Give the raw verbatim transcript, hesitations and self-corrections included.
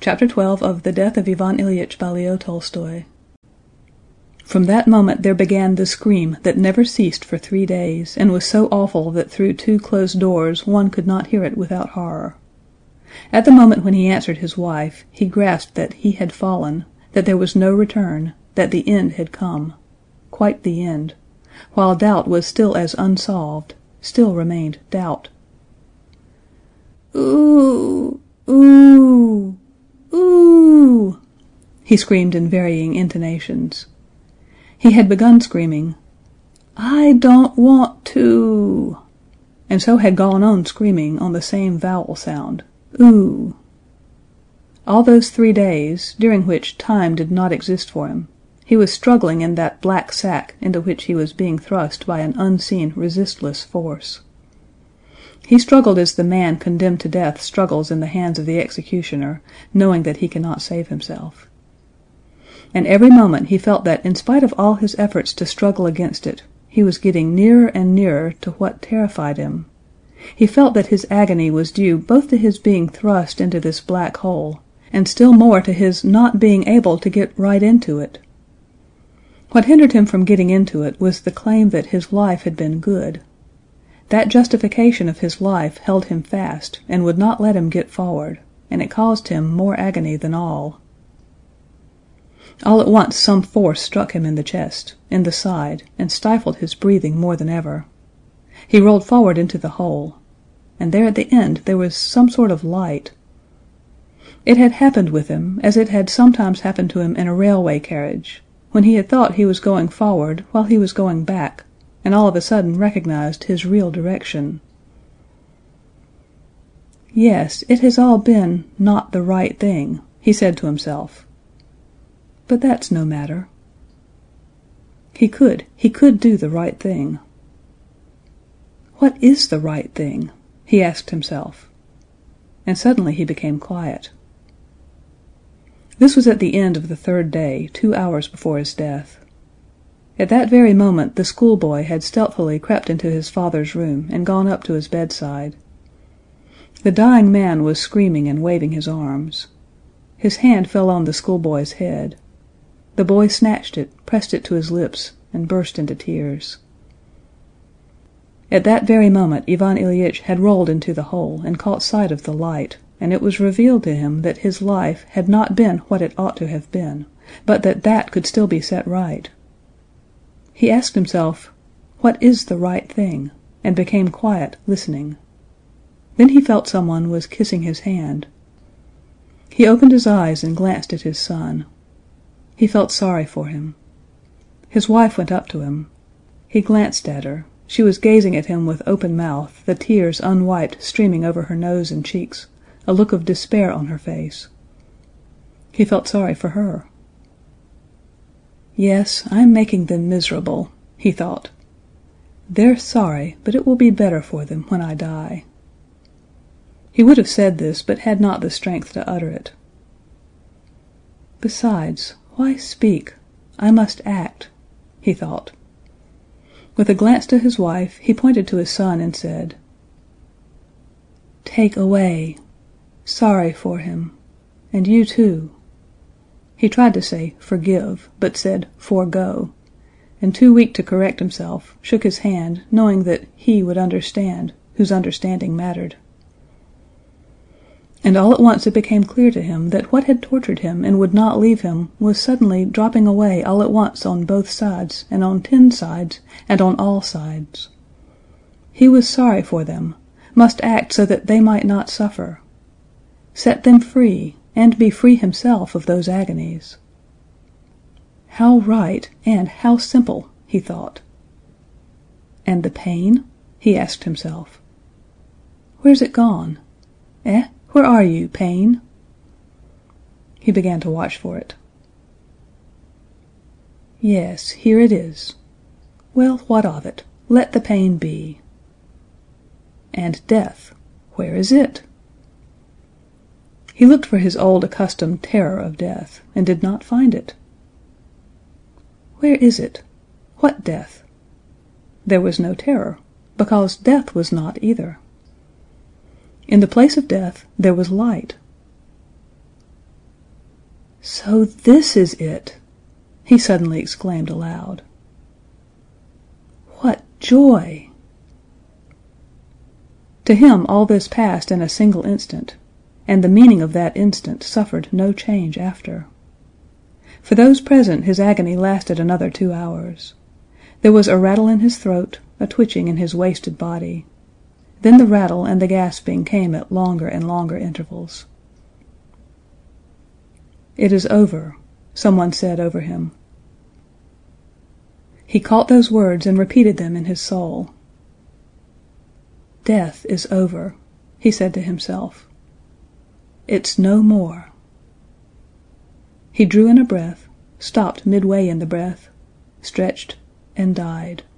Chapter twelve of The Death of Ivan Ilyich by Leo Tolstoy. From that moment there began the scream that never ceased for three days, and was so awful that through two closed doors one could not hear it without horror. At the moment when he answered his wife, he grasped that he had fallen, that there was no return, that the end had come, quite the end, while doubt was still as unsolved, still remained doubt. "Ooh, ooh, ooh," he screamed in varying intonations. He had begun screaming, "I don't want to," and so had gone on screaming on the same vowel sound, ooh. All those three days, during which time did not exist for him, he was struggling in that black sack into which he was being thrust by an unseen, resistless force. He struggled as the man condemned to death struggles in the hands of the executioner, knowing that he cannot save himself. And every moment he felt that in spite of all his efforts to struggle against it, he was getting nearer and nearer to what terrified him. He felt that his agony was due both to his being thrust into this black hole, and still more to his not being able to get right into it. What hindered him from getting into it was the claim that his life had been good. That justification of his life held him fast and would not let him get forward, and it caused him more agony than all. All at once some force struck him in the chest, in the side, and stifled his breathing more than ever. He rolled forward into the hole, and there at the end there was some sort of light. It had happened with him as it had sometimes happened to him in a railway carriage, when he had thought he was going forward while he was going back, and all of a sudden recognized his real direction. "Yes, it has all been not the right thing," he said to himself. "But that's no matter." He could, he could do the right thing. "What is the right thing?" he asked himself, and suddenly he became quiet. This was at the end of the third day, two hours before his death. At that very moment the schoolboy had stealthily crept into his father's room and gone up to his bedside. The dying man was screaming and waving his arms. His hand fell on the schoolboy's head. The boy snatched it, pressed it to his lips, and burst into tears. At that very moment Ivan Ilyich had rolled into the hole and caught sight of the light, and it was revealed to him that his life had not been what it ought to have been, but that that could still be set right. He asked himself, "What is the right thing?" and became quiet, listening. Then he felt someone was kissing his hand. He opened his eyes and glanced at his son. He felt sorry for him. His wife went up to him. He glanced at her. She was gazing at him with open mouth, the tears unwiped streaming over her nose and cheeks, a look of despair on her face. He felt sorry for her. "Yes, I'm making them miserable," he thought. "They're sorry, but it will be better for them when I die." He would have said this, but had not the strength to utter it. "Besides, why speak? I must act," he thought. With a glance to his wife, he pointed to his son and said, "Take away. Sorry for him. And you too." He tried to say "forgive," but said "forego," and too weak to correct himself, shook his hand, knowing that he would understand, whose understanding mattered. And all at once it became clear to him that what had tortured him and would not leave him was suddenly dropping away all at once on both sides, and on ten sides, and on all sides. He was sorry for them, must act so that they might not suffer. Set them free, and be free himself of those agonies. How right and how simple, he thought. And the pain? He asked himself. Where's it gone? Eh? Where are you, pain? He began to watch for it. Yes, here it is. Well, what of it? Let the pain be. And death, where is it? He looked for his old accustomed terror of death, and did not find it. Where is it? What death? There was no terror, because death was not either. In the place of death there was light. "So this is it!" he suddenly exclaimed aloud. "What joy!" To him all this passed in a single instant, and the meaning of that instant suffered no change after. For those present his agony lasted another two hours. There was a rattle in his throat, a twitching in his wasted body. Then the rattle and the gasping came at longer and longer intervals. "It is over," someone said over him. He caught those words and repeated them in his soul. "Death is over," he said to himself. "It's no more." He drew in a breath, stopped midway in the breath, stretched, and died.